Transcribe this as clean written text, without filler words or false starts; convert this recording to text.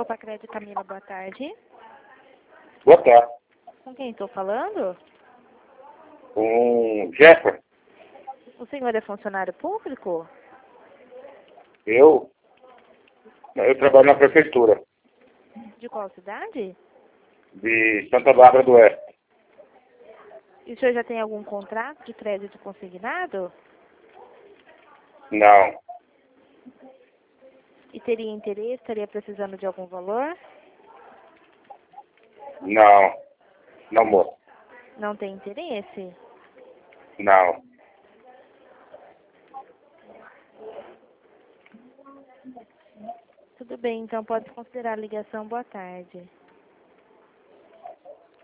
Copa Crédito, Camila, boa tarde. Boa tarde. Com quem estou falando? Com Jefferson. O senhor é funcionário público? Eu trabalho na prefeitura De qual cidade? de Santa Bárbara do Oeste. E o senhor já tem algum contrato de crédito consignado? Não, E teria interesse, estaria precisando de algum valor? não, moço. Não tem interesse? Não. Tudo bem, então pode considerar a ligação. Boa tarde.